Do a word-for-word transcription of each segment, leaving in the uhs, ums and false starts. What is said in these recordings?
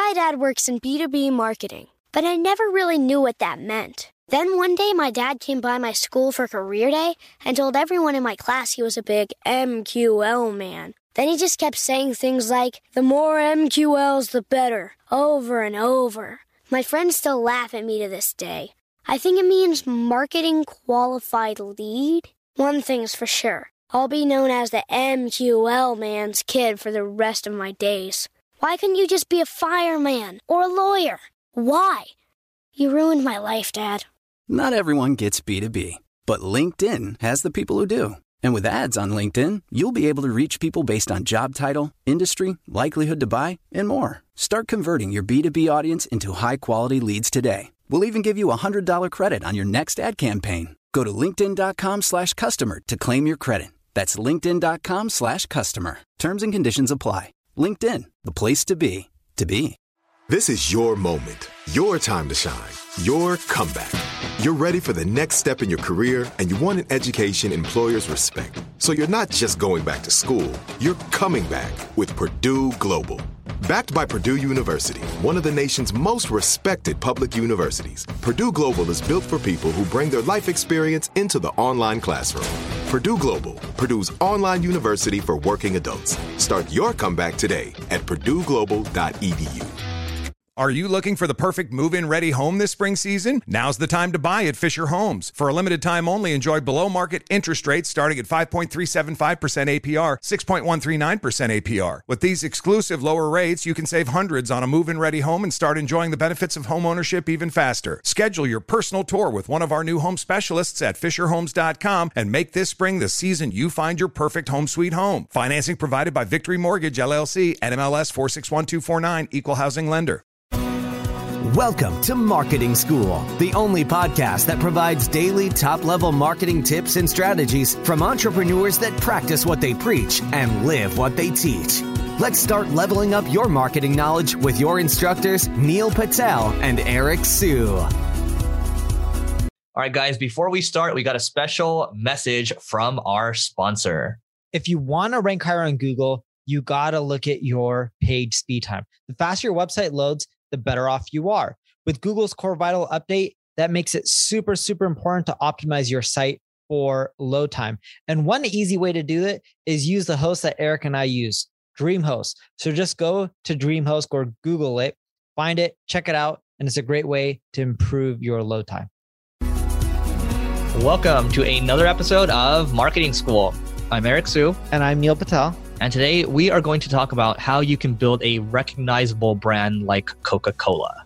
My dad works in B two B marketing, but I never really knew what that meant. Then one day, my dad came by my school for career day and told everyone in my class he was a big M Q L man. Then he just kept saying things like, the more M Q Ls, the better, over and over. My friends still laugh at me to this day. I think it means marketing qualified lead. One thing's for sure, I'll be known as the M Q L man's kid for the rest of my days. Why couldn't you just be a fireman or a lawyer? Why? You ruined my life, Dad. Not everyone gets B two B, but LinkedIn has the people who do. And with ads on LinkedIn, you'll be able to reach people based on job title, industry, likelihood to buy, and more. Start converting your B two B audience into high-quality leads today. We'll even give you a one hundred dollars credit on your next ad campaign. Go to linkedin.com slash customer to claim your credit. That's linkedin.com slash customer. Terms and conditions apply. LinkedIn, the place to be, to be. This is your moment, your time to shine, your comeback. You're ready for the next step in your career, and you want an education employers respect. So you're not just going back to school, you're coming back with Purdue Global. Backed by Purdue University, one of the nation's most respected public universities, Purdue Global is built for people who bring their life experience into the online classroom. Purdue Global, Purdue's online university for working adults. Start your comeback today at purdue global dot e d u. Are you looking for the perfect move-in ready home this spring season? Now's the time to buy at Fisher Homes. For a limited time only, enjoy below-market interest rates starting at five point three seven five percent A P R, six point one three nine percent A P R. With these exclusive lower rates, you can save hundreds on a move-in ready home and start enjoying the benefits of home ownership even faster. Schedule your personal tour with one of our new home specialists at fisher homes dot com and make this spring the season you find your perfect home sweet home. Financing provided by Victory Mortgage, L L C, N M L S four six one two four nine, Equal Housing Lender. Welcome to Marketing School, the only podcast that provides daily top-level marketing tips and strategies from entrepreneurs that practice what they preach and live what they teach. Let's start leveling up your marketing knowledge with your instructors, Neil Patel and Eric Siu. All right, guys, before we start, we got a special message from our sponsor. If you want to rank higher on Google, you got to look at your page speed time. The faster your website loads, the better off you are. With Google's Core Vital update, that makes it super, super important to optimize your site for load time. And one easy way to do it is use the host that Eric and I use, DreamHost. So just go to DreamHost or Google it, find it, check it out, and it's a great way to improve your load time. Welcome to another episode of Marketing School. I'm Eric Siu. And I'm Neil Patel. And today we are going to talk about how you can build a recognizable brand like Coca-Cola.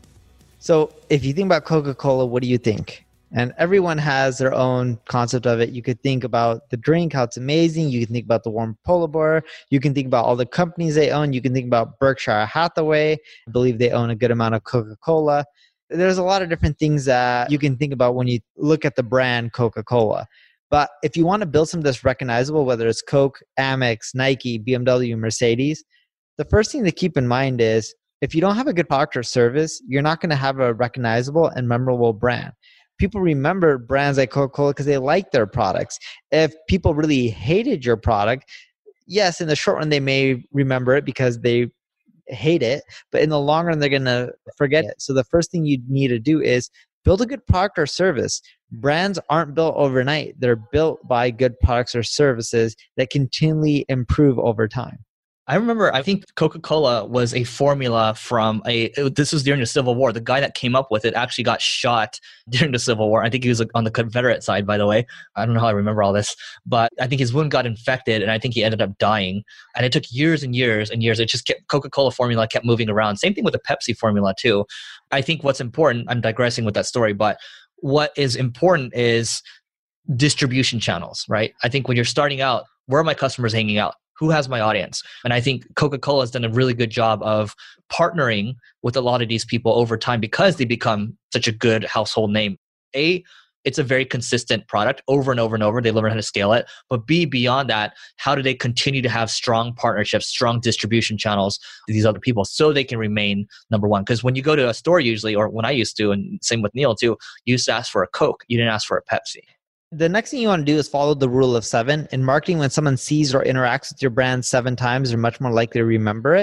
So if you think about Coca-Cola, what do you think? And everyone has their own concept of it. You could think about the drink, how it's amazing. You can think about the warm polar bear. You can think about all the companies they own. You can think about Berkshire Hathaway. I believe they own a good amount of Coca-Cola. There's a lot of different things that you can think about when you look at the brand Coca-Cola. But if you want to build something that's recognizable, whether it's Coke, Amex, Nike, B M W, Mercedes, the first thing to keep in mind is if you don't have a good product or service, you're not going to have a recognizable and memorable brand. People remember brands like Coca-Cola because they like their products. If people really hated your product, yes, in the short run, they may remember it because they hate it. But in the long run, they're going to forget it. So the first thing you need to do is build a good product or service. Brands aren't built overnight. They're built by good products or services that continually improve over time. I remember, I think Coca-Cola was a formula from a, this was during the Civil War. The guy that came up with it actually got shot during the Civil War. I think he was on the Confederate side, by the way. I don't know how I remember all this, but I think his wound got infected and I think he ended up dying. And it took years and years and years. It just kept, Coca-Cola formula kept moving around. Same thing with the Pepsi formula too. I think what's important, I'm digressing with that story, but what is important is distribution channels, right? I think when you're starting out, where are my customers hanging out? Who has my audience? And I think Coca-Cola has done a really good job of partnering with a lot of these people over time because they become such a good household name. A, it's a very consistent product over and over and over. They learn how to scale it. But B, beyond that, how do they continue to have strong partnerships, strong distribution channels to these other people so they can remain number one? Because when you go to a store usually, or when I used to, and same with Neil too, you used to ask for a Coke. You didn't ask for a Pepsi. The next thing you want to do is follow the rule of seven. In marketing, when someone sees or interacts with your brand seven times, they're much more likely to remember it.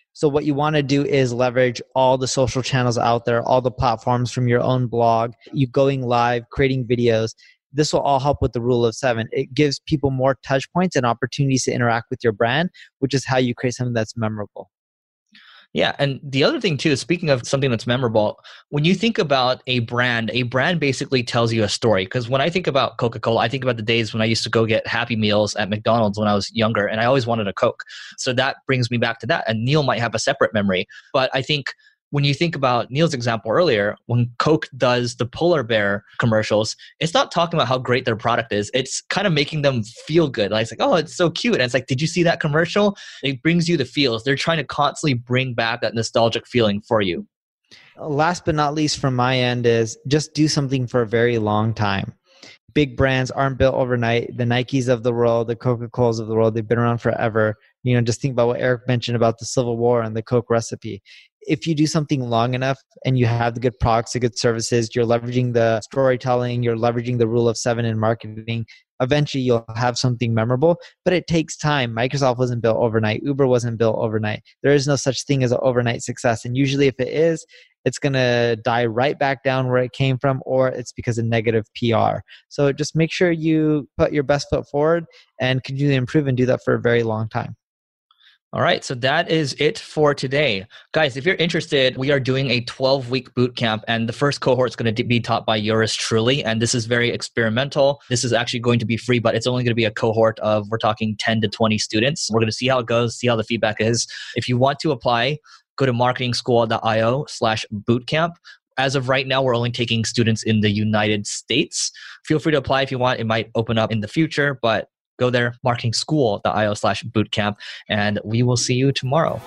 So what you want to do is leverage all the social channels out there, all the platforms from your own blog, you going live, creating videos. This will all help with the rule of seven. It gives people more touch points and opportunities to interact with your brand, which is how you create something that's memorable. Yeah. And the other thing too, speaking of something that's memorable, when you think about a brand, a brand basically tells you a story. Because when I think about Coca-Cola, I think about the days when I used to go get Happy Meals at McDonald's when I was younger, and I always wanted a Coke. So that brings me back to that. And Neil might have a separate memory. But I think when you think about Neil's example earlier, when Coke does the polar bear commercials, it's not talking about how great their product is. It's kind of making them feel good. Like, it's like, oh, it's so cute. And it's like, did you see that commercial? It brings you the feels. They're trying to constantly bring back that nostalgic feeling for you. Last but not least from my end is just do something for a very long time. Big brands aren't built overnight. The Nikes of the world, the Coca-Colas of the world, they've been around forever. You know, just think about what Eric mentioned about the Civil War and the Coke recipe. If you do something long enough and you have the good products, the good services, you're leveraging the storytelling, you're leveraging the rule of seven in marketing, eventually you'll have something memorable, but it takes time. Microsoft wasn't built overnight. Uber wasn't built overnight. There is no such thing as an overnight success. And usually if it is, it's going to die right back down where it came from, or it's because of negative P R. So just make sure you put your best foot forward and continue to improve and do that for a very long time. All right, so that is it for today. Guys, if you're interested, we are doing a twelve-week boot camp, and the first cohort is going to be taught by yours truly, and this is very experimental. This is actually going to be free, but it's only going to be a cohort of, we're talking ten to twenty students. We're going to see how it goes, see how the feedback is. If you want to apply, go to marketingschool.io slash bootcamp. As of right now, we're only taking students in the United States. Feel free to apply if you want. It might open up in the future, but go there, marketingschool.io slash bootcamp, and we will see you tomorrow.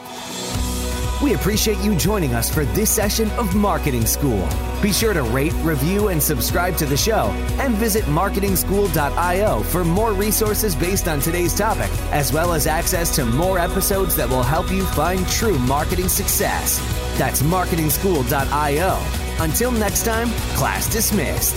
We appreciate you joining us for this session of Marketing School. Be sure to rate, review, and subscribe to the show, and visit marketing school dot io for more resources based on today's topic, as well as access to more episodes that will help you find true marketing success. That's marketing school dot io. Until next time, class dismissed.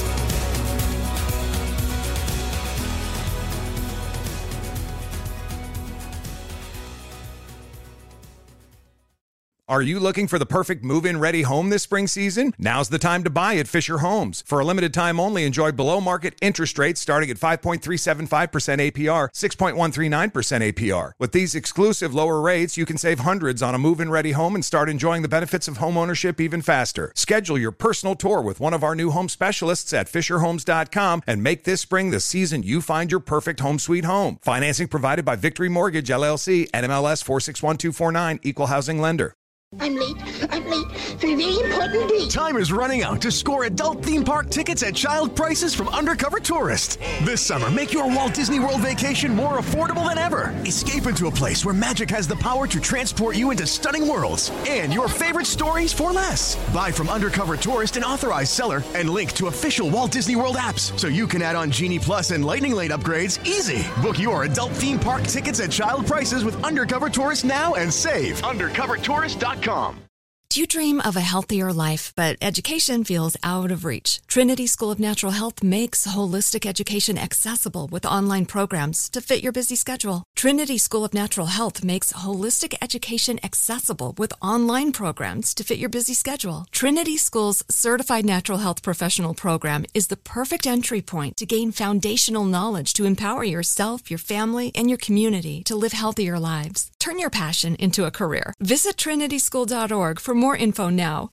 Are you looking for the perfect move-in ready home this spring season? Now's the time to buy at Fisher Homes. For a limited time only, enjoy below-market interest rates starting at five point three seven five percent A P R, six point one three nine percent A P R. With these exclusive lower rates, you can save hundreds on a move-in ready home and start enjoying the benefits of home ownership even faster. Schedule your personal tour with one of our new home specialists at fisher homes dot com and make this spring the season you find your perfect home sweet home. Financing provided by Victory Mortgage, L L C, N M L S four six one two four nine, Equal Housing Lender. I'm late. I'm late for a very important date. Time is running out to score adult theme park tickets at child prices from Undercover Tourist. This summer, make your Walt Disney World vacation more affordable than ever. Escape into a place where magic has the power to transport you into stunning worlds and your favorite stories for less. Buy from Undercover Tourist, an authorized seller, and link to official Walt Disney World apps so you can add on Genie Plus and Lightning Lane upgrades easy. Book your adult theme park tickets at child prices with Undercover Tourist now and save. undercover tourist dot com. Do you dream of a healthier life, but education feels out of reach? Trinity School of Natural Health makes holistic education accessible with online programs to fit your busy schedule. Trinity School of Natural Health makes holistic education accessible with online programs to fit your busy schedule. Trinity School's Certified Natural Health Professional Program is the perfect entry point to gain foundational knowledge to empower yourself, your family, and your community to live healthier lives. Turn your passion into a career. Visit trinity school dot org for more info now.